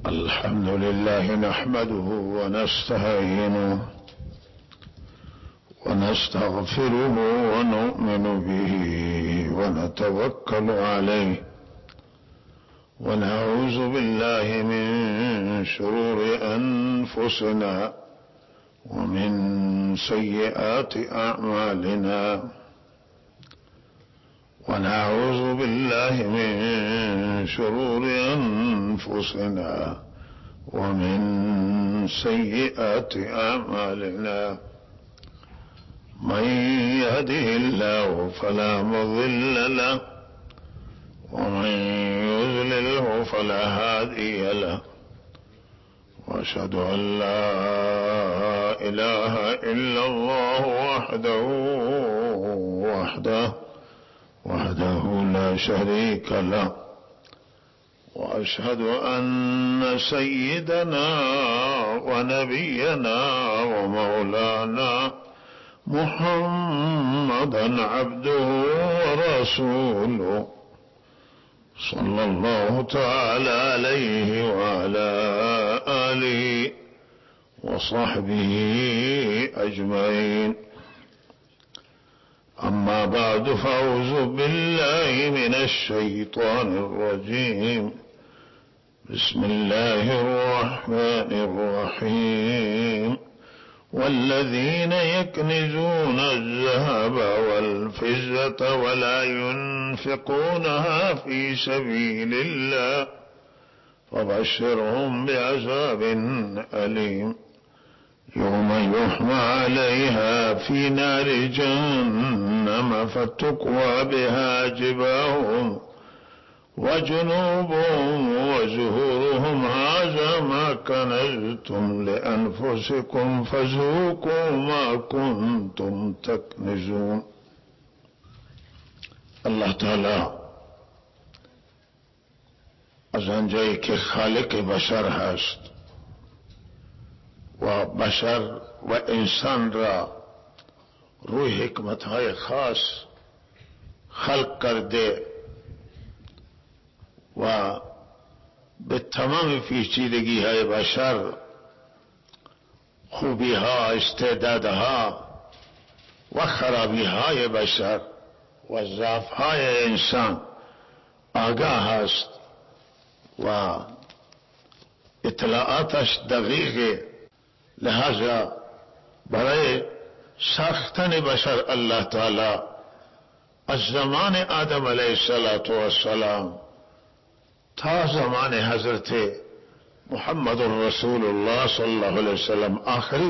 الحمد لله نحمده ونستعينه ونستغفره ونؤمن به ونتوكل عليه ونعوذ بالله من شرور أنفسنا ومن سيئات أعمالنا ونعوذ بالله من شرور أنفسنا ومن سيئات أعمالنا من يهده الله فلا مضل له ومن يضلله فلا هادي له وأشهد أن لا إله إلا الله وحده لا شريك له وأشهد أن سيدنا ونبينا ومولانا محمدا عبده ورسوله صلى الله تعالى عليه وعلى آله وصحبه أجمعين. أما بعد فأعوذ بالله من الشيطان الرجيم. بسم الله الرحمن الرحيم. والذين يكنزون الذهب والفضة ولا ينفقونها في سبيل الله فبشرهم بعذاب أليم يوم يحمى عليها في نار جهنم فتكوى بها جباههم وجنوبهم وظهورهم هذا ما كنزتم لأنفسكم فذوقوا ما كنتم تكنزون. الله تعالی از آنجایی که خالق بشر هست و بشر و انسان را روی حکمتهای خاص خلق کرده و به تمام پیچیدگی های بشر، خوبی ها، استعدادها و خرابی های بشر و ضعف های انسان آگاه است و اطلاعاتش دقیقه. لہذا برای ساختن بشر الله تعالی از زمان آدم علیه السلام تا زمان حضرت محمد رسول الله صلی الله علیه وسلم آخری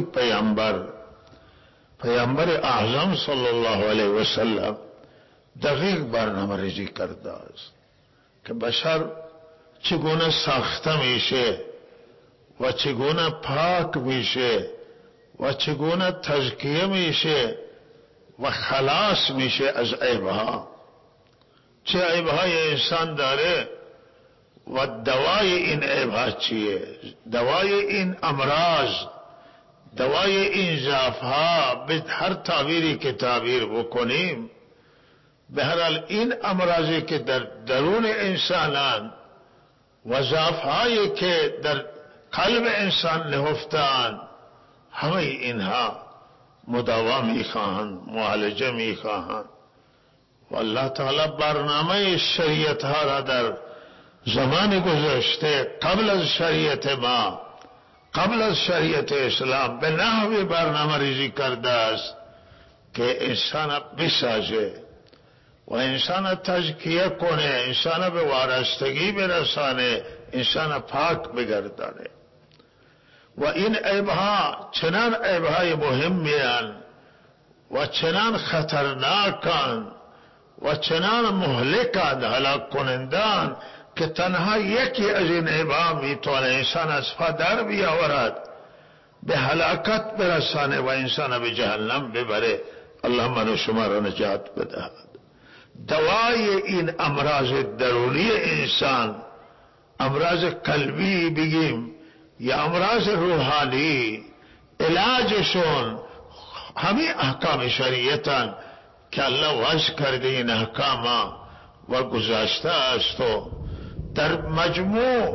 پیامبر اعظم صلی الله علیه وسلم دقیق برنامه ریزی کرده است که بشر چگونه ساخته میشه و چگونه پاک میشه و چگونه تزکیه میشه و خلاص میشه از عیبها. چه عیبهای انسان داره و دوای این عیبها چیه؟ دوای این امراض، دوای این ضعفها، به هر تعبیری که تعبیر بکنیم، به هر حال این امراضی که در درون انسانان و ضعفهایی که در قلب انسان نهفتند، همه اینها مداوا میخواهند، معالجه میخواهند. و الله تعالی برنامه شریعت ها را در زمان گذشته قبل از شریعت ما، قبل از شریعت اسلام به نحوی برنامه ریزی کرده است که انسان بسازه و انسان تزکیه کنه، انسان به وارستگی برسانه، انسان پاک بگردانه. و این عیبها چنان عیبهای مهمی‌اند و چنان خطرناکند و چنان مهلکند، هلاک کنندند که تنها یکی از این عیبها میتونه انسان از پا در بیاورد، به هلاکت برسانه و انسان به جهنم ببره. الله من و شما را نجات بدهد. دوای این امراض درونی انسان، امراض قلبی بگیم یا امراض روحانی، علاجشون همین احکام شریعتن که الله وضع کرده. این احکام و گذاشته است و در مجموع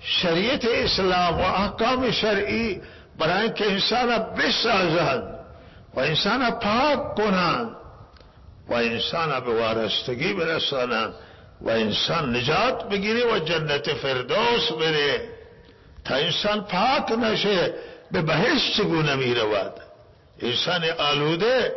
شریعت اسلام و احکام شرعی برای که انسان بسازد و انسان پاک کنند و انسان به وارستگی برسانند و انسان نجات بگیره و جنت فردوس بره. تا انسان پاک نشه به بهشت چگونه می رود؟ انسان آلوده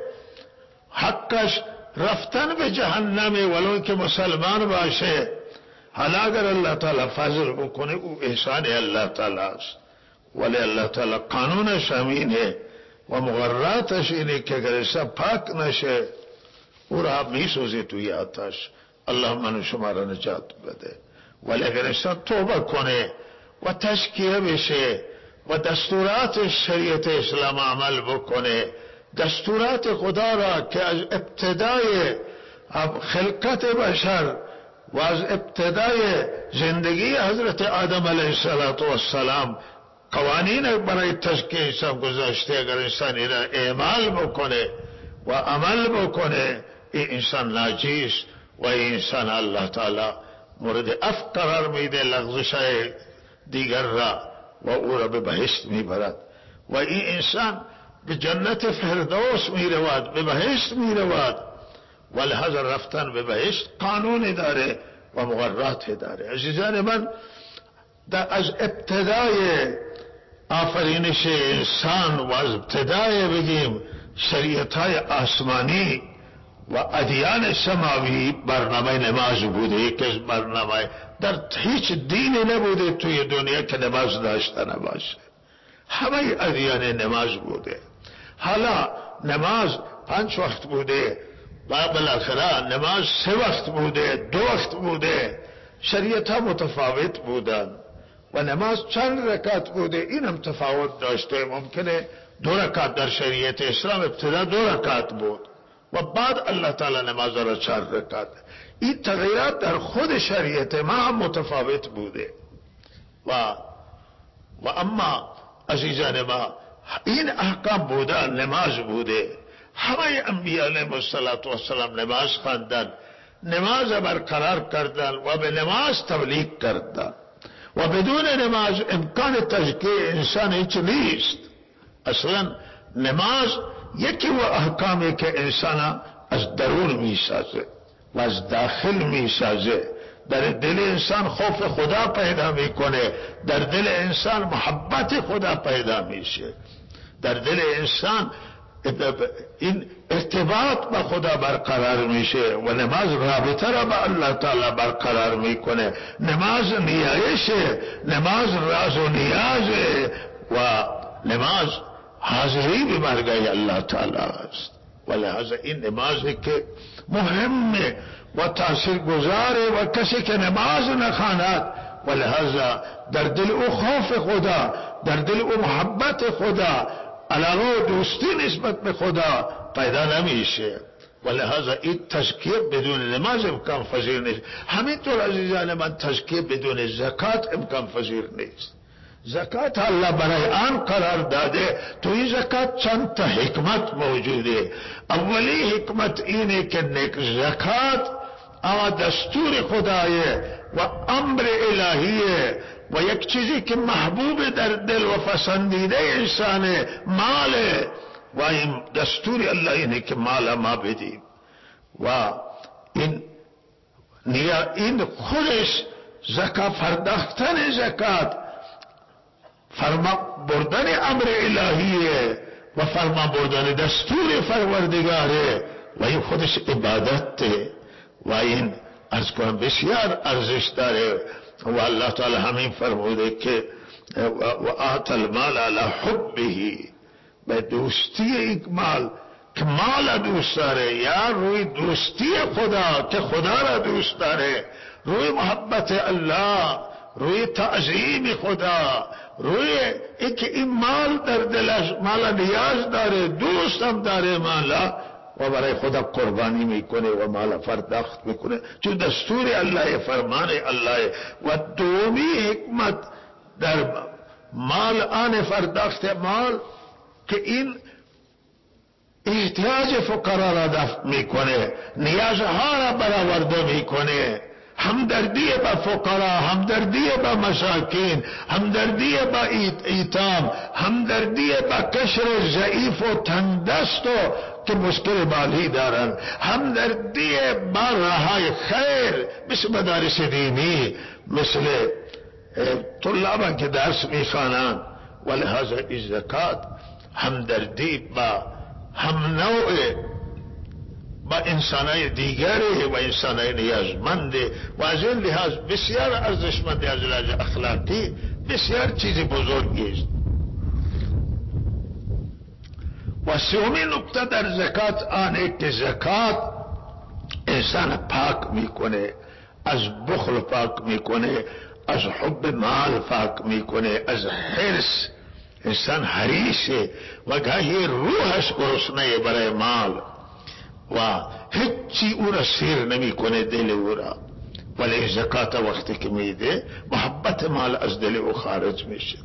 حقش رفتن به جهنم ولو که مسلمان باشه. حالا اگر اللہ تعالی فضل بکنه او احسان اللہ تعالی است، ولی اللہ تعالی قانونش همینه و مقرراتش اینه که اگر انسان پاک نشه او را می سوزه توی آتش. الله من شما را نجات بده. ولی اگر انسان توبه کنه و تزکیه بشه و دستورات شریعت اسلام عمل بکنه، دستورات خدا را که از ابتدای خلقت بشر و از ابتدای زندگی حضرت آدم علیه السلام قوانین برای تزکیه انسان گذاشته، اگر انسان این را اعمال بکنه و عمل بکنه، این انسان ناجی است و این انسان الله تعالی مورد عفو قرار میده لغزش‌های دیگر را و او را به بهشت میبرد و این انسان به جنت فردوس میرود، به بهشت میرود. ولهذا رفتن به بهشت قانون داره و مقررات داره. عزیزان من، از ابتدای آفرینش انسان و از ابتدای بگیم شریعتهای آسمانی و ادیان سماوی برنامه نماز بوده که برنامه در هیچ دینی نبوده توی دنیا که نماز داشته نباشه. همه ادیان نماز بوده. حالا نماز 5 وقت بوده و بالاخره نماز 3 وقت بوده، 2 وقت بوده. شریعت ها متفاوت بودن و نماز چند رکعت بوده اینم تفاوت داشته. ممکنه 2 رکعت در شریعت اسلام ابتدا 2 رکعت بود و بعد الله تعالی نماز را 4 رکعت. این تغییرات در خود شریعت ما هم متفاوت بوده و اما عزیزان ما این احکام بوده، نماز بوده. همه انبیاء علیهم السلام نماز خواندن، نماز برقرار کردن و به نماز تبلیغ کردن و بدون نماز امکان تزکیه انسان هیچ نیست. اصلا نماز یکی و احکامی که انسان از درون می سازه و از داخل می سازه. در دل انسان خوف خدا پیدا میکنه، در دل انسان محبت خدا پیدا میشه، در دل انسان این ارتباط با خدا برقرار میشه و نماز رابطه را با الله تعالی برقرار میکنه. نماز نیایشه، نماز راز و نیازه و نماز حاضری به مرگای الله تعالی است. ولهذا این نمازی که مهمه و تاثیر گذاره و کسی که نماز نخواند ولهذا در دل او خوف خدا، در دل او محبت خدا، علاقه و دوستی نسبت به خدا پیدا نمیشه. ولهذا این تزکیه بدون نماز امکان پذیر نیست. همینطور عزیزان من تزکیه بدون زکات امکان پذیر نیست. زکات الله برای آن قرار داده. تو این زکات چند تا حکمت موجوده. اولی حکمت اینه که زکات اما دستور خدایه و امر الهیه و یک چیزی که محبوب در دل و پسندیده انسانه، ماله و این دستور الله اینه که مال ما بدیم و این خودش زکات، پرداختن زکات فرما بردن امر الهیه و فرما بردن دستور پروردگاره و این خودش عبادته و این از کنم بسیار ارزش داره و الله تعالی همین فرموده که و آت المال علی حبه، به دوستی یک مال که مال دوست داره یا روی دوستی خدا که خدا را دوست داره، روی محبت الله، روی تعظیم خدا، روی اینکه این مال در دلش مال نیاز داره، دوست هم داره مالا و برای خدا قربانی میکنه و مال پرداخت میکنه چون دستور الله، فرمان الله. و دومی حکمت در مال آن پرداخت مال که این احتیاج فقرا را دفع میکنه، نیازها را برآورده میکنه همدردی با فقرا، همدردی با مساکین، همدردی با ایتام، همدردی با کشر ضعیف و تندست و که مشکل مالی دارن، همدردی با راهای خیر مثل مدارس دینی، مثل طلابا که درس میخوانند. ولهذا الزکات همدردی با هم نوع با انسانای دیگری و انسانای نیازمند و از این لحاظ بسیار ارزشمند از لحاظ اخلاقی، بسیار چیز بزرگی است. و سومین نکته در زکات آنه که زکات انسان پاک میکنه، از بخل پاک میکنه، از حب مال پاک میکنه، از حرص. انسان حریصه و گاهی روحش گرسنه برای مال و هیچی او را سیر نمی کنه دل او را، ولی زکات وقتی که میده محبت مال از دل او خارج میشه.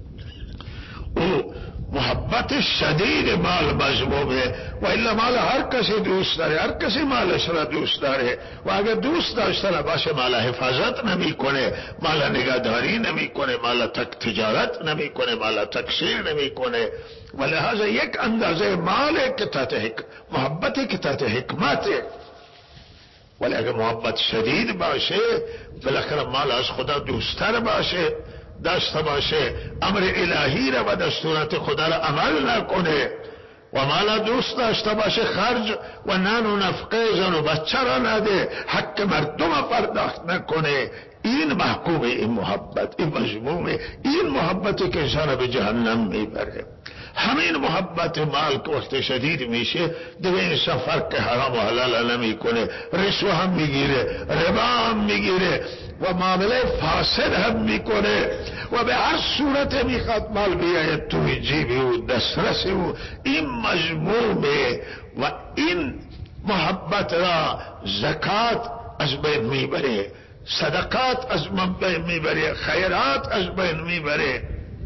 او محبت شدید مال مذمومه و الا مال هر کسی دوست داره، هر کسی مالش را دوست داره و اگر دوست داشته باشه مال حفاظت نمی کنه، مال نگهداری نمی کنه، مال تک تجارت نمی کنه، مال تکثیر نمی کنه. ولهذا یک اندازه مال که تحت محبت که تحت حکمته، ولی اگر محبت شدید باشه بالاخره مال از خدا دوستتر باشه، داشته باشه، امر الهی را و دستورات خدا را عمل نکنه و مال دوست داشته باشه، خرج و نان و نفقه زن و بچه را نده، حق مردم پرداخت نکنه، این محکوم این محبت، این مذمومه. این محبتی که انسان به جهنم میبره. همین محبت مال که وقت شدید میشه دیگه انسان فرق حرام و حلال نمی کنه، رشوه هم میگیره، ربا هم میگیره و معامله فاسد هم میکنه و به هر صورت میخواد مال بیاید توی جیب او، دسترس او. این مذمومه و این محبت را زکات از بین میبره، صدقات از بین میبره، خیرات از بین میبره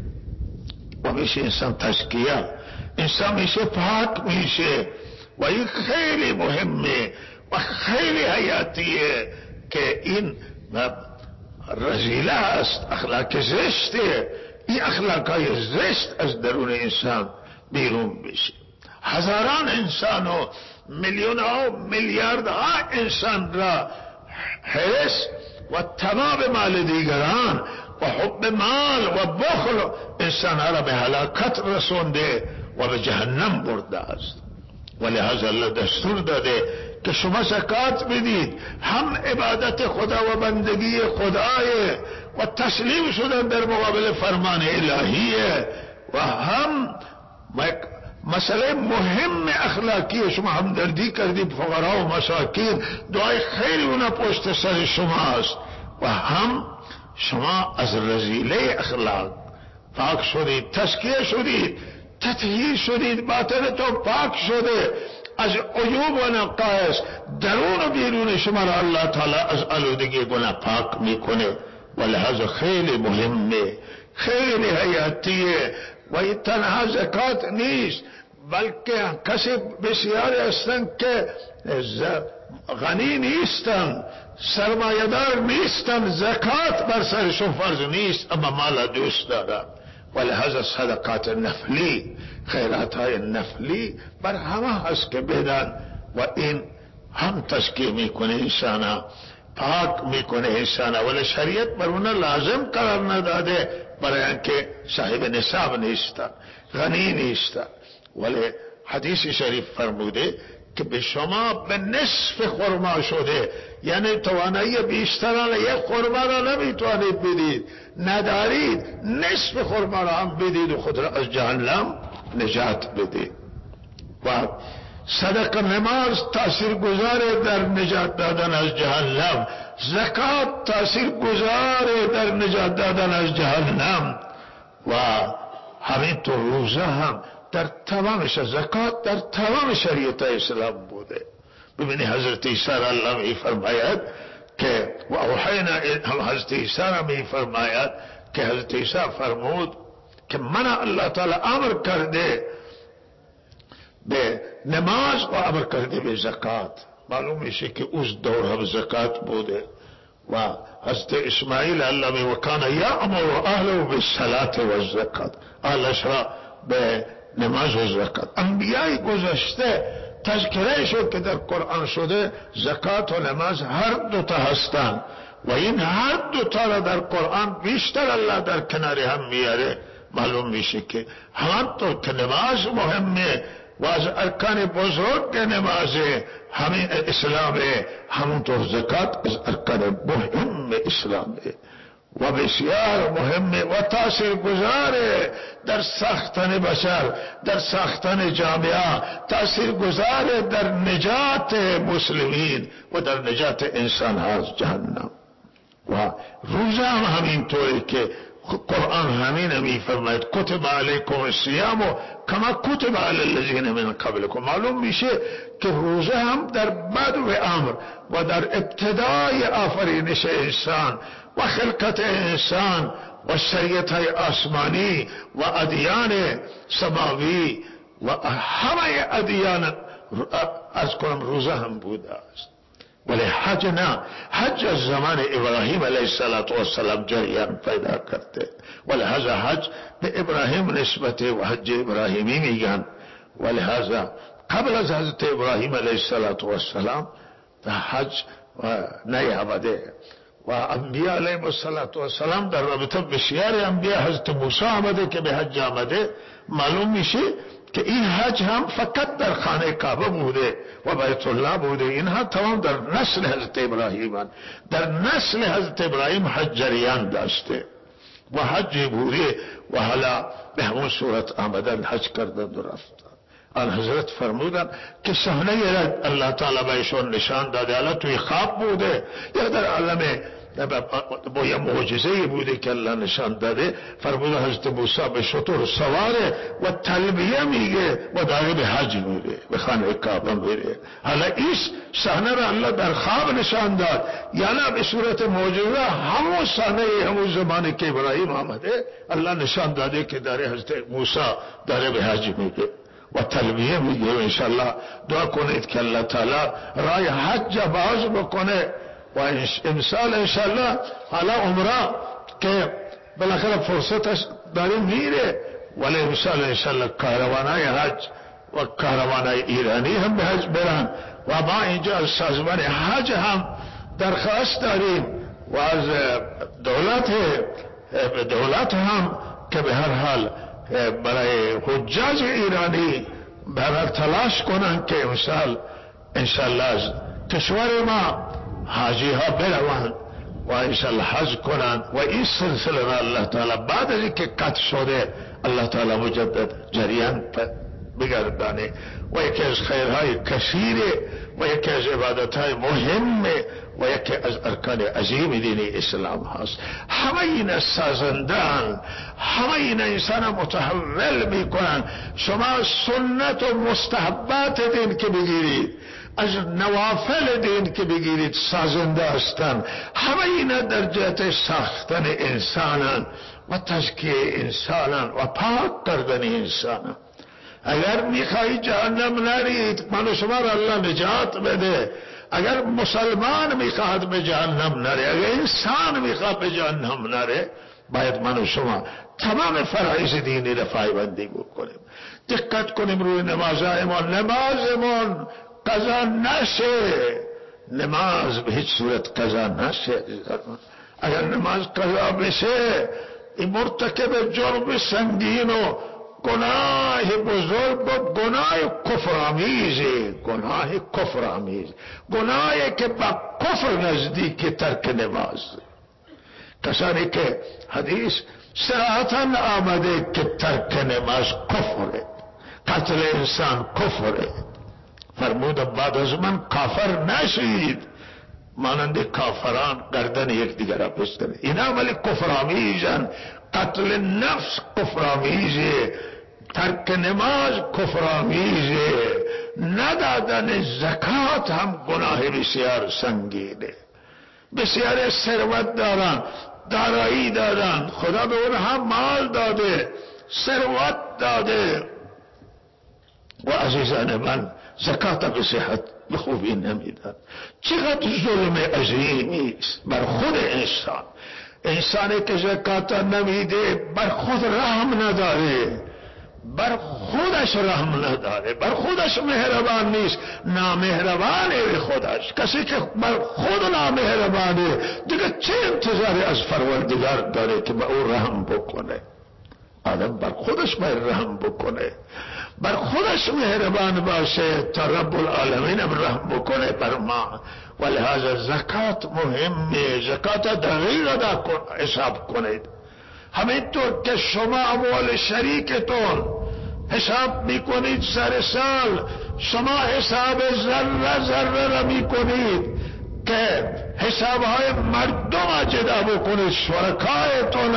و میشه انسان تزکیه، انسان میشه پاک میشه و این خیلی مهمه و خیلی حیاتیه که این رذیله است، اخلاق زشته. این اخلاقای زشت از درون انسان بیرون بشه. هزاران انسان و میلیون ها میلیاردها انسان را حرص و طمع مال دیگران و حب مال و بخل انسان را به هلاکت رسونده و به جهنم برده است. ولهذا الله دستور داده که شما زکات بدید، هم عبادت خدا و بندگی خدای و تسلیم شدن در مقابل فرمان الهیه و هم مسئله مهم اخلاقی. شما همدردی کردید فقرا و مساکین، دعای خیلی اونا پشت سر شماست و هم شما از رذیله اخلاق پاک شدید، تزکیه شدید، تطهیر شدید، باطنتون پاک شده از عیوب و نقائص، درون و بیرون شما را الله تعالی از آلودگی گناه پاک میکنه. ولهذا خیلی مهمه، خیلی حیاتیه و این تنها زکات نیست بلکه کسی بسیاری هستند که غنی نیستن، سرمایه‌دار نیستن، زکات بر سرشون فرض نیست اما مال دوست دارن. ولهذا صدقات نفلی، خیرات های نفلی بر همه هست که بدن و این هم تزکیه میکنه انسانا، پاک میکنه انسانا. ولی شریعت بر اونا لازم قرار نداده برای اینکه صاحب نصاب نیستن، غنی نیستن. ولی حدیث شریف فرموده که به شما به نصف خرما شده، یعنی توانایی بیشتران یک خرما را نمیتوانید بدید، ندارید، نصف خرما را هم بدید و خود را از جهنم نجات بدید. و صدقه نماز تأثیر گذاره در نجات دادن از جهنم، زکات تأثیر گذاره در نجات دادن از جهنم و همینطور روزه هم در تمامش، زکات در تمام شریعت اسلام بوده. ببینی حضرت عیسی را الله می فرماید که و اوحینا، حضرت عیسی را می فرماید که حضرت عیسی فرمود که من الله تعالی امر کرده به نماز و امر کرده به زکات. معلوم میشه که اوز دور هم زکات بوده و حضرت اسماعیل علمی و کان یأمر اهله بالصلاة والزکات، اهلش را به نماز و زکات. انبیاء گذشته تذکره شد که در قرآن شده زکات و نماز هر دوتا هستند و این هر دوتا را در قرآن بیشتر الله در کنار هم میاره. معلوم میشه که همانطور که نماز مهمه و از ارکان بزرگ نماز همین اسلامه، همونطور زکات از ارکان مهم اسلامه و بسیار مهمه و تاثیر گذاره در ساختن بشر، در ساختن جامعه، تاثیر گذاره در نجات مسلمین و در نجات انسان ها از جهنم. و روزه هم همینطوری که قرآن همین میفرماید کتب علیکم الصیام کما کتب علی الذین من قبلکم. معلوم میشه که روزه هم در بدو امر و در ابتدای آفرینش انسان و خلقت انسان و شریعت های آسمانی و ادیان سماوی و همه ادیان از کنم روزه هم بوده است. ولی حج نه، حج از زمان ابراهیم علیه السلام جریان پیدا کرده، ولهذا حج به ابراهیم نسبت و حج ابراهیمی میگن. ولهذا قبل از حضرت ابراهیم علیه السلام حج نیامده و انبیاء علیهم السلام در رابطه بسیار انبیاء، حضرت موسی آمده که به حج آمده. معلوم میشه که این حج هم فقط در خانه کعبه بوده و بیت الله بوده. اینها تمام در نسل حضرت ابراهیم، در نسل حضرت ابراهیم حج جریان داشته و حج بوده و حالا به همون صورت آمدن حج کردند و رفتن. آن حضرت فرمودن که صحنه الله تعالی بهشون نشان داده، حالا توی خواب بوده یا در عالم با یه معجزه بوده که الله نشان داده. فرموده حضرت موسی به شتر سواره و تلبیه میگه و داره به حج میره، به خانه کعبه میره. حالا این صحنه را الله در خواب نشان داد، یعنی به صورت معجزه همون صحنه همون زمانی که ابراهیم آمده الله نشان داده که داره حضرت موسی داره به حج میره و تلبیه میگه. و انشالله دعا کنید که الله تعالی راه حج باز بکنه و امسال انشالله حالا عمره که بالاخره فرصتش داره میره، ولی امسال انشالله کاروانای حج و کاروانای ایرانی هم به حج برن و ما اینجا از سازمان حج هم درخواست داریم و از دولت هم که به هر حال برای حجاج ایرانی به هر حال تلاش کنن که امسال انشالله از کشور ما حاجی ها بروند و انشالله حج کنند و این سلسله را الله تعالی بعد از اینکه قطع شده الله تعالی مجدد جریان بگردانه و یکی از خیرهای کثیره و یکی از عبادتهای مهمه و یکی از ارکان عظیم دین اسلام هست. همه این سازندن، همه این انسان متحول میکنن. شما سنت و مستحبات دین که بگیرید، از نوافل دین که بگیرید سازنده هستند. همه اینا در جهت ساختن انسانن و تزکیه انسانن و پاک کردن انسانن. اگر میخواهی جهنم نرید من شما را الله نجات بده. اگر مسلمان میخواهد به جهنم نره، اگر انسان میخواد به جهنم نره، باید من شما تمام فرایض دینی را پایبندی بکنیم. دقت کنیم روی نمازمون قضا نشه. نماز به هیچ صورت قضا نشه. اگر نماز قضا بشه این مرتکب جرم سنگین و گناه بزرگ و گناه کفرآمیزه، گناه کفرآمیز، گناهی که با کفر نزدیک ترک نماز. کسانی که حدیث صراحتاً آمده که ترک نماز کفره، قتل انسان کفره. فرمود بعد از من کافر نشید، مانند کافران گردن یک دیگر را بستن. اینا ولی کفرآمیزن. قتل نفس کفرآمیزه، ترک نماز کفرآمیزه، ندادن زکات هم گناه بسیار سنگینه. بسیار ثروت دارن، دارایی دارن، خدا به اونها مال داده، ثروت داده و عزیزان من زکات به صحت به خوبی نمیدن. چقدر ظلم عظیمی است بر خود انسان. انسانی که زکات نمیده بر خود رحم نداره، بر خودش رحم نداره، بر خودش مهربان نیست، نامهربانه به خودش. کسی که بر خود نامهربانه دیگه چه انتظاری از پروردگار داره که به او رحم بکنه؟ آدم بر خودش رحم بکنه، بر خودش مهربان باشه تا رب العالمین رحم بکنه بر ما. ولهذا زکات مهمه، زکات دقیق ادا حساب کنید. همینطور که شما اموال شریکتون حساب میکنید سر سال، شما حساب ذره ذره را میکنید که حسابهای مردم جدا بکنید، شرکایتون.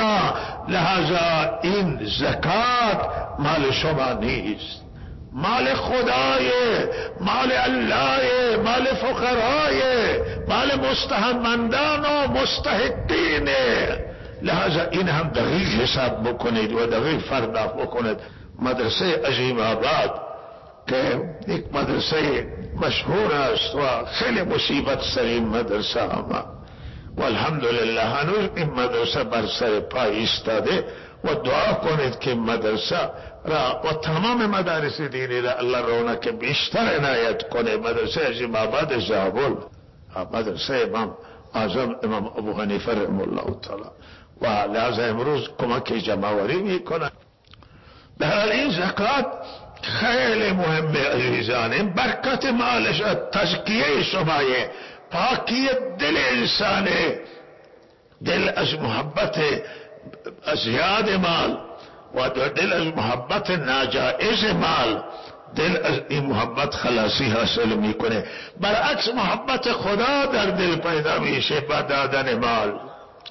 لہذا این زکات مال شما نیست، مال خدای، مال الله، مال فقرای، مال مستحقمندان و مستحقین. لہذا این هم دقیق حساب بکنید و دقیق پرداخت بکنید. مدرسه عظیم آباد که یک مدرسه مشهور است و خیلی مصیبت سر این مدرسه آمد و الحمدلله هنوز این مدرسه بر سر پای ایستاده و دعا کنید که مدرسه را و تمام مدارس دینی را الله رونق بیشتر عنایت کنه. مدرسه عظیم آباد زابل، مدرسه امام اعظم امام ابو حنیفه رحمه الله تعالی، و لحظه امروز کمک جمعوری میکنه. در این زکات خیلی مهمه عزیزان. این برکت مالش تزکیه شمایه، پاکی دل انسانه، دل از محبت زیاد مال و دل از محبت ناجائز مال، دل از این محبت خلاصی حاصل میکنه. برعکس محبت خدا در دل پیدا میشه با دادن مال،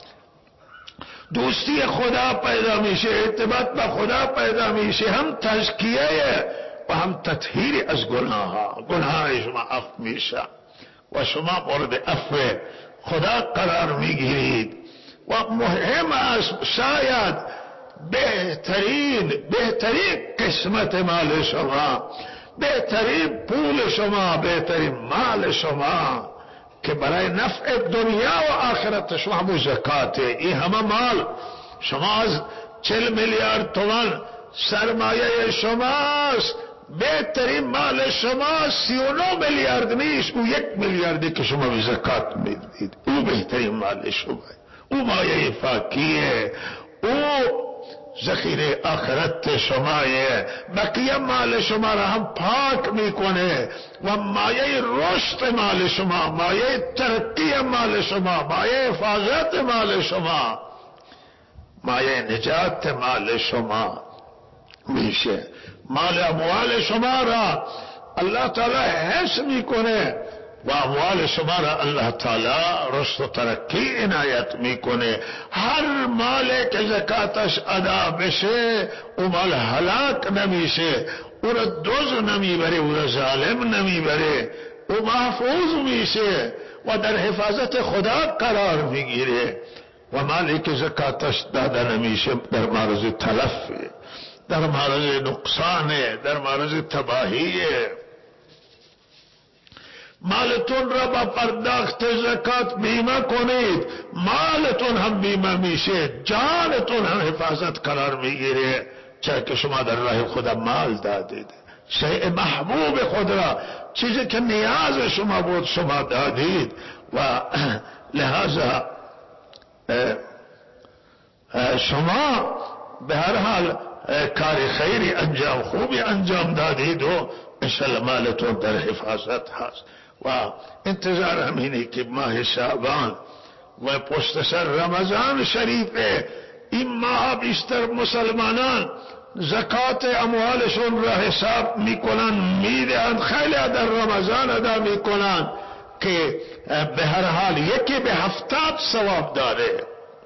دوستی خدا پیدا میشه، ارتباط با خدا پیدا میشه، هم تزکیه و هم تطهیر از گناه شما عفو میشه و شما مورد عفو خدا قرار میگیرید. و مهم است شاید بهترین قسمت مال شما، بهترین پول شما، بهترین مال شما که برای نفع دنیا و آخرت شما همون زکاته. این همه مال شما از 40 میلیارد تومان سرمایه شماست، بهترین مال شما 39 میلیارد نیست، او 1 میلیاردی که شما به زکات میدید، او بهترین مال شما، او مایه فاکیه، او ذخیره آخرت شمایه. بقیه مال شما را هم پاک میکنه و مایه رشد مال شما، مایه ترقی مال شما، مایه حفاظت مال شما، مایه نجات مال شما میشه. مال اموال شما را الله تعالی حفظ میکنه و اموال شما را الله تعالی رشد و ترقی عنایت میکنه. هر مال که زکاتش ادا بشه او مال هلاک نمیشه، او را دزد نمیبره، او را ظالم نمیبره، او محفوظ میشه و در حفاظت خدا قرار میگیره. و مالی که زکاتش داده نمیشه در معرض تلفه، در معرض نقصانه، در معرض تباهیه. مالتون را با پرداخت زکات بیمه کنید، مالتون هم بیمه میشه، جانتون هم حفاظت قرار میگیره، چرا که شما در راه خدا مال دادید، شیء محبوب خود را، چیزی که نیاز شما بود شما دادید. و لہذا شما به هر حال کار خیری انجام، خوبی انجام دادید و انشاءالله مالتون در حفاظت هست. و انتظار همینه که ماه شعبان و پشت سر رمضان شریفه، این ماه بیشتر مسلمانان زکات اموالشون را حساب میکنن، میدهند، خیلی در رمضان ادا میکنن که به هر حال یکی به 70 ثواب داره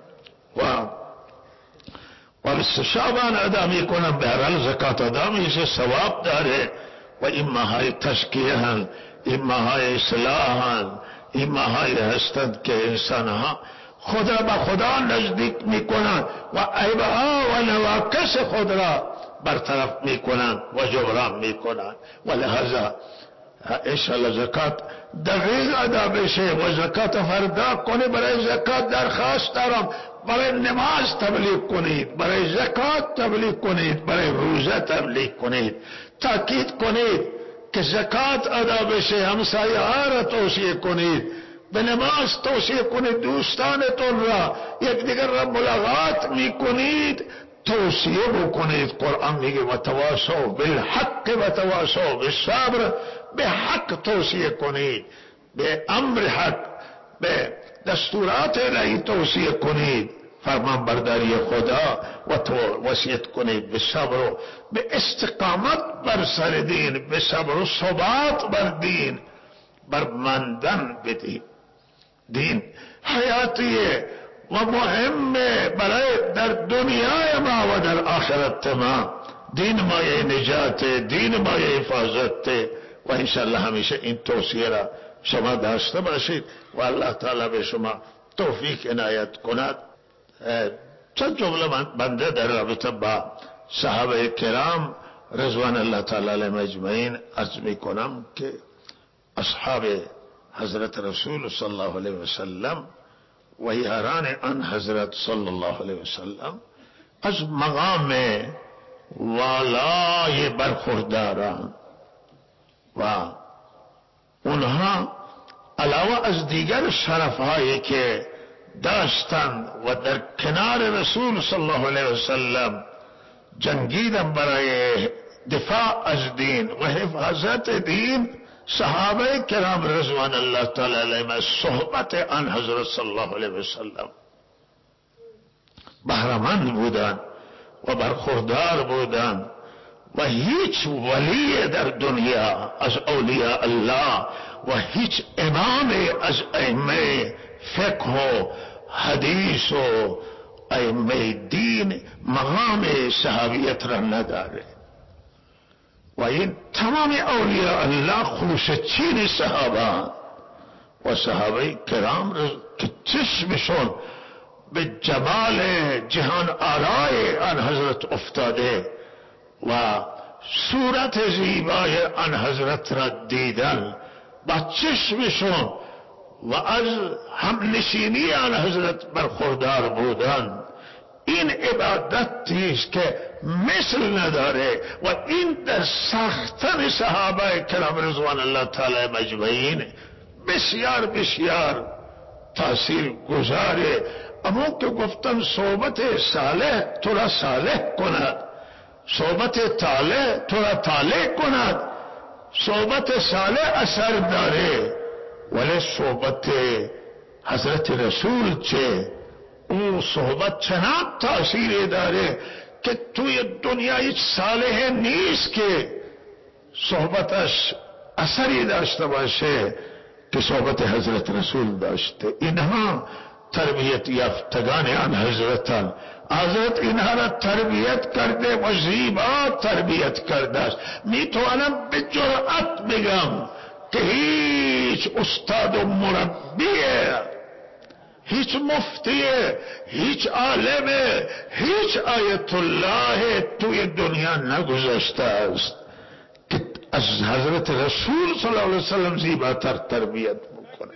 و 20 شعبان ادا میکنن، به هر حال زکات ادا میشه، ثواب داره. و این ماهای تزکیه هستند، این ماهای اصلاح هستند، این ماهای هستند که انسانها خود را به خدا نزدیک میکنند و عیبها و نواقص خود را برطرف میکنند و جبران میکنند. و لہذا انشاءالله زکات دقیق ادا بشه و زکات فردا کنه. برای زکات درخواست دارم برای نماز تبلیغ کنید، برای زکات تبلیغ کنید، برای روزه تبلیغ کنید، تاکید کنید که زکات ادا بشه. همسایه ها را توصیه کنید، به نماز توصیه کنید، دوستانتون را یکدیگر را ملاقات میکنید توصیه بکنید. قرآن میگه و تواصوا بالحق و تواصوا بالصبر، به حق توصیه کنید، به امر حق، به دستورات الهی توصیه کنید، فرمان برداری خدا و وصیت کنید به صبر و به استقامت بر سر دین، به صبر و ثبات بر دین، بر ماندن بدین. دین حیاتیه و مهمه برای در دنیای ما و در آخرت ما. دین مایه نجات، دین مایه حفاظت و انشاءالله همیشه این توصیه را شما داشته باشید و الله تعالی به شما توفیق عنایت کند. چند جمله بنده در رابطه با صحابه کرام رضوان الله تعالی علیهم اجمعین عرض می کنم که اصحاب حضرت رسول صلی الله علیه وسلم و یاران آن حضرت صلی الله علیه وسلم از مقام والای برخورداران و اونها علاوه از دیگر شرفهایی که داشتند و در کنار رسول صلی الله علیه وسلم جنگیدن برای دفاع از دین و حفاظت دین، صحابه کرام رضوان الله تعالی علیهم از صحبت آن حضرت صلی الله علیه وسلم بهره‌مند بودند و برخوردار بودند و هیچ ولی در دنیا از اولیاء الله و هیچ امام از ائمه فقه و حدیث و ائمه دین مقام صحابیت را نداره و این تمام اولیاء الله خلوصچین صحابه و صحابه کرام که چشمشون به جمال جهان آرای آن حضرت افتاده و صورت زیبای آن حضرت را دیدن با چشمشون و از همنشینی آن حضرت برخوردار بودن، این عبادتی است که مثل نداره و این در ساختن صحابه کرام رضوان الله تعالی اجمعین بسیار بسیار تاثیر گذاره. اما که گفتن صحبت صالح تو را صالح کند، صحبت طالح تو را طالح کند، صحبت صالح اثر داره، ولی صحبت حضرت رسول چه؟ او صحبت چنان تاثیر داره که توی دنیا هیچ صالح نیست که صحبتش اثری داشته باشه که صحبت حضرت رسول داشته. اینها تربیت یافتگان آن حضرتان، حضرت اینها را تربیت کرده و زیبا تربیت کرده است. میتوانم به جرأت بگم که هیچ استاد و مربیه، هیچ مفتیه، هیچ عالمه، هیچ آیت الله توی دنیا نگذاشته است که از حضرت رسول صلی الله علیه وسلم زیباتر تربیت بکنه.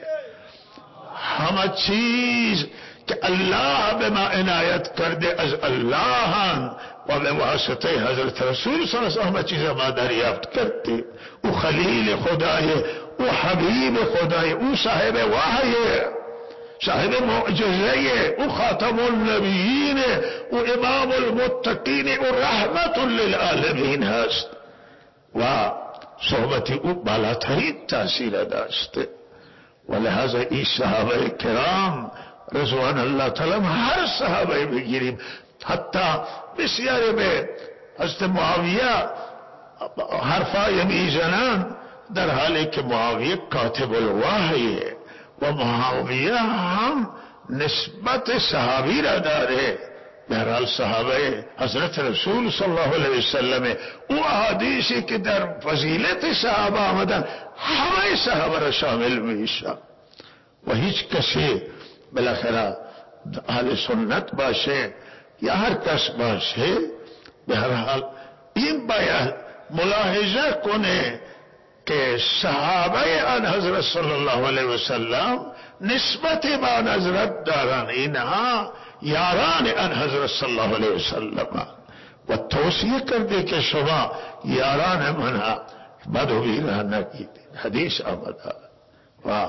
همه چیز که الله به ما عنایت کرده از الله و به واسطه حضرت رسول صلی الله علیه وسلم همه چیز ما دریافت کرده. او خلیل خدای، او حبیب خدای، او صاحب وحی، صاحب معجزه، او خاتم النبیین، او امام المتقین، او رحمت للعالمین هست و صحبت او بالاترین تاثیر داشته. ولهذا این صحابه کرام رضوان الله تعالی هر صحابه بگیریم، حتی بسیاری به حضرت معاویه حرفای میزنن، در حالی که معاویه کاتب الوحی و معاویه هم نسبت صحابی را داره. بهرحال صحابه حضرت رسول صلی الله علیه وسلم، او احادیثی که در فضیلت صحابه آمدن همه صحابه را شامل میشه و هیچ کسی بالاخره اهل سنت باشه یا هر کس باشه، بهرحال این باید ملاحظه کنه که صحابه آن حضرت صلی الله علیه وسلم نسبت به آن حضرت دارن، اینها یاران آن حضرت صلی الله علیه وسلم و توصیه کرده که شما یاران منها بد و بیراه نگید. حدیث آمده و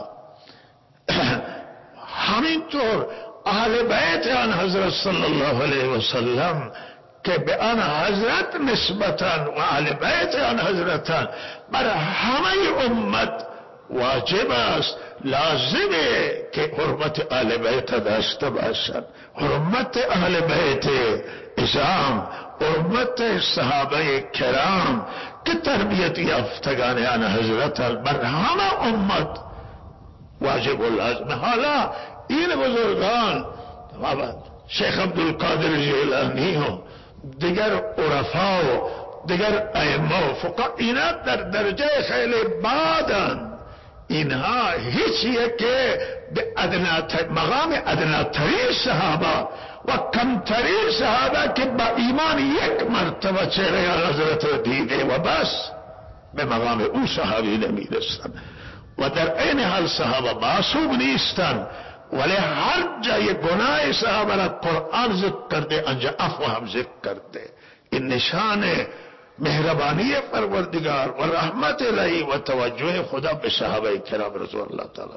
همینطور اهل بیت آن حضرت صلی الله علیه وسلم که به آن حضرت نسبتاً و اهل بیت آن حضرتاً بر همه امت واجب است، لازمه که حرمت اهل بیت داشته باشند. حرمت اهل بیت اعظام، حرمت صحابه کرام که تربیت یافتگان آن حضرت بر همه امت واجب و لازمه. حالا این بزرگان شیخ عبدالقادر جیلانی و دیگر عرفا و دیگر ائمه و فقها اینا در درجه خیلی بعدن، اینها هیچ یک به مقام ادناترین صحابه و کمترین صحابه که با ایمان یک مرتبه چهره حضرت دیده و بس به مقام او صحابی نمیرسن. و در این حال صحابه معصوم نیستن، ولی هر جای گناه صحابه را قرآن ذکر کرده، انجا عفو هم ذکر کرده. این نشان مهربانی پروردگار و رحمت الهی و توجه خدا به صحابه کرام رضی الله تعالی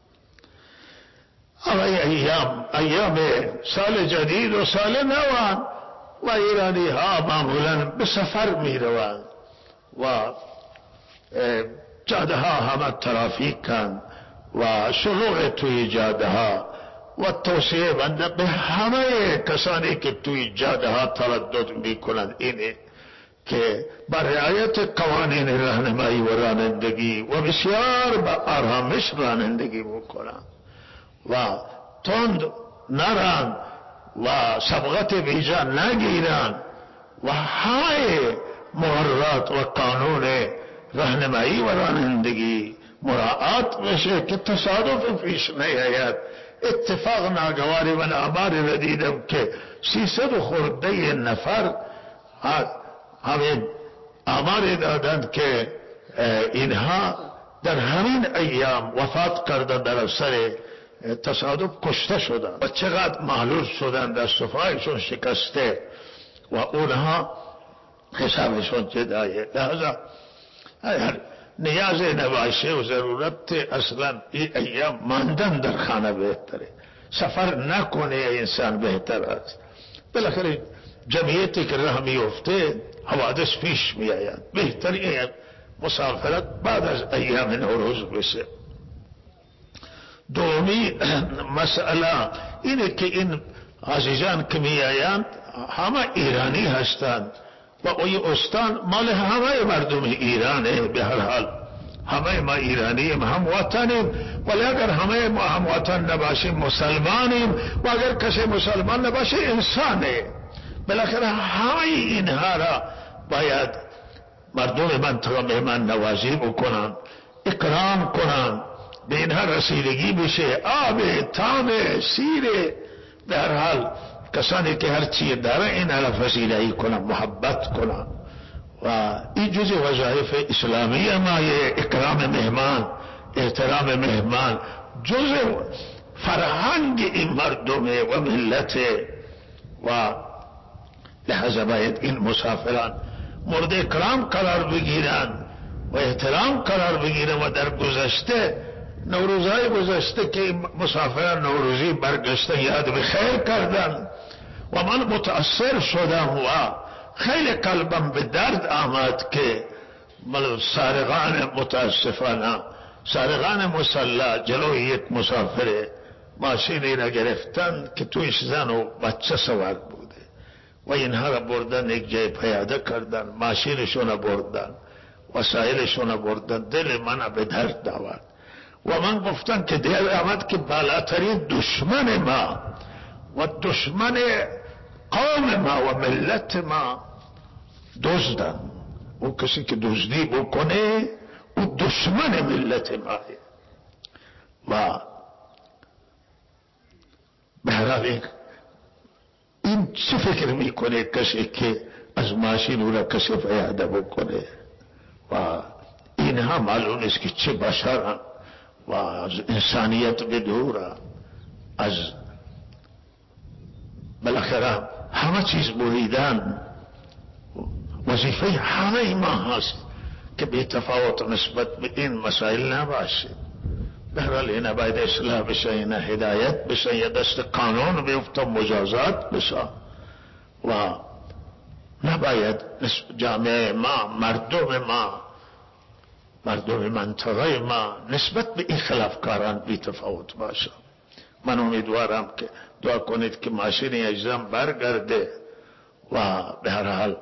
عنهم. ایام سال جدید و سال نوان و ایرانی ها معمولا به سفر می روند و جاده ها همه ترافیک کن و شلوغ توی جاده ها و توصیه بنده به همه کسانی که توی جاده ها تردد می کنند اینه که با رعایت قوانین راهنمایی و رانندگی و بسیار با آرامش رانندگی بکنند و تند نران و سبقت بیجا نگیرند و همه مقررات و قانون راهنمایی و رانندگی مراعات بشه که تصادف پیش نیاید. اتفاق ناگواری و ناماری را دیدم که 300 خورده نفر همین آماری دادند که اینها در همین ایام وفات کردند، در اثر تصادف کشته شدند و چقدر معلول شدند، در صفایشون شکسته و اونها حسابشون جدایه. لحظه نیاز نباشه و ضرورت اصلا این ایام ماندن در خانه بهتره، سفر نکنه انسان بهتر است. بالاخره جمعیتی که راه میفته حوادث پیش می آید، بهترین مسافرت بعد از ایام نوروز بشه. دومی مسئله اینه که این عزیزان که می آیند همه ایرانی هستند و اوی استان مال همه مردم ایرانه. به هر حال همه ما ایرانیم، هم وطنیم، ولی اگر همه ما هم وطن نباشیم مسلمانیم و اگر کسی مسلمان نباشه انسانه. بالاخره همه اینها را باید مردم منطقه مهمان نوازی بکنن، اکرام کنن، به اینها رسیدگی بشه، آب تام سیر. به هر حال کسانی که هر چی داره این را فضیله‌ای کنن، محبت کنن و این جز وظایف اسلامی ما اکرام مهمان، احترام مهمان، جز فرهنگ این مردم و ملت و لحظه باید این مسافران مورد اکرام قرار بگیرن و احترام قرار بگیرن. و در گذشته نوروزهای گذشته که مسافران نوروزی برگشتن یاد به خیر کردن و من متاثر شدم و خیلی قلبم به درد آمد که سارقان متاسفانه سارقان مسلح جلوی یک مسافر ماشینی را گرفتن که تویش زن و بچه سوار بوده و اینها را بردن یک جای پیاده کردن، ماشینشون را بردن، وسایلشون را بردن. دل من به درد آورد و من گفتم که دل آمد که بالاترین دشمن ما و دشمن قوم ما و ملت ما دزدن. او کسی که دزدی بکنه او دشمن ملت ما و به هر حال این چه فکر میکنه کسی که از ماشین او را کسی پیاده بکنه و اینها معلوم نیست که چه بشرن و از انسانیت بدور، از بالاخره همه چیز بریدن. وظیفه همه ما هست که بی تفاوت نسبت به این مسائل نباشه. بهرحال اینا باید اصلاح بشه، اینا هدایت بشه، یا دست قانون بیفته، مجازات بشه و نباید جامعه ما، مردم منطقه ما نسبت به این خلافکاران بی تفاوت باشه. من امیدوارم که دعا کنید که ماشین اجزام برگرده و به هر حال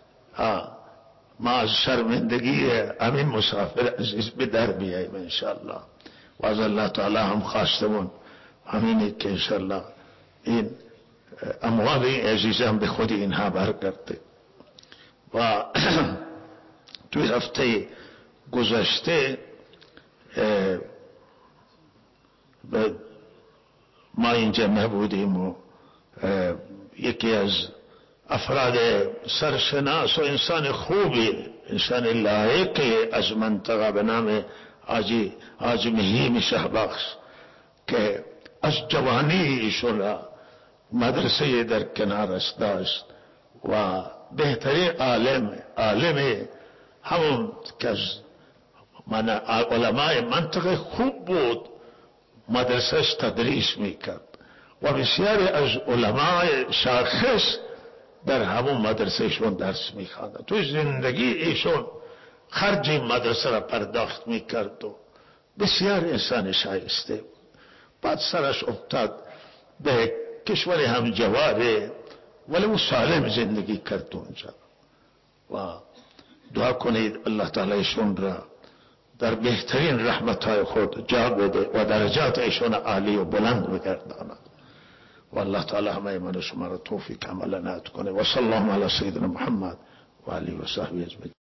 ما از شرمندگی همین مسافر عزیز به در بیاییم انشاءالله. و از الله تعالی هم خواستمون همینه که انشاءالله این اموال این عزیزان به خود اینها برگرده. و توی هفته گذشته ما اینجا نبودیم و یکی از افراد سرشناس و انسان خوبی، انسان لایقی از منطقه به نام حاجی مهیم شهبخش که از جوانی ایشون مدرسه در کنارش داشت و بهترین عالم همون که از علماء منطقه خوب بود، مدرسهش تدریس میکرد و بسیاری از علماء شاخص در همون مدرسهشون درس میخواندن. تو زندگی ایشون خرج مدرسه را پرداخت میکرد و بسیار انسان شایسته. بعد سرش افتاد به کشور همجواره ولی او سالم زندگی کرد اونجا. و دعا کنید الله تعالی ایشون را در بهترین رحمتهای خود جا بده و درجات ایشون عالی و بلند بگرداند. و الله تعالی همه من و شما را توفیق عمل عنایت کنه. و صلی الله علی سیدنا محمد و آله و صحبه اجمعین.